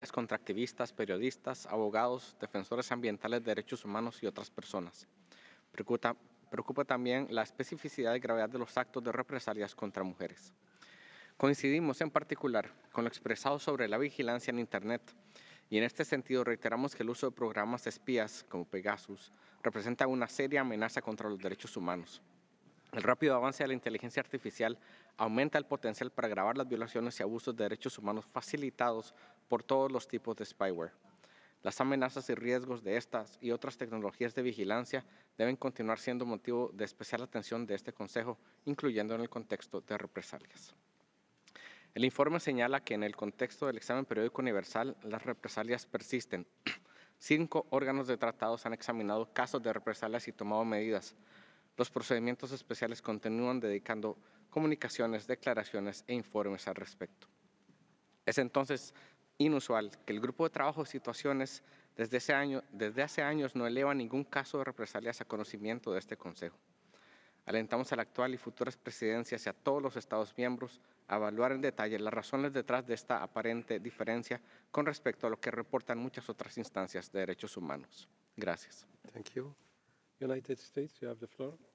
contra activistas, periodistas, abogados, defensores ambientales de derechos humanos y otras personas. Preocupa también la especificidad y gravedad de los actos de represalias contra mujeres. Coincidimos en particular con lo expresado sobre la vigilancia en Internet y en este sentido reiteramos que el uso de programas espías como Pegasus representa una seria amenaza contra los derechos humanos. El rápido avance de la inteligencia artificial aumenta el potencial para agravar las violaciones y abusos de derechos humanos facilitados por todos los tipos de spyware. Las amenazas y riesgos de estas y otras tecnologías de vigilancia deben continuar siendo motivo de especial atención de este Consejo, incluyendo en el contexto de represalias. El informe señala que en el contexto del examen periódico universal, las represalias persisten. 5 órganos de tratados han examinado casos de represalias y tomado medidas. Los procedimientos especiales continúan dedicando comunicaciones, declaraciones e informes al respecto. Es entonces inusual que el Grupo de Trabajo de Situaciones desde hace años no eleva ningún caso de represalias a conocimiento de este Consejo. Alentamos a la actual y futuras presidencias y a todos los Estados miembros a evaluar en detalle las razones detrás de esta aparente diferencia con respecto a lo que reportan muchas otras instancias de derechos humanos. Gracias. Thank you. United States, you have the floor.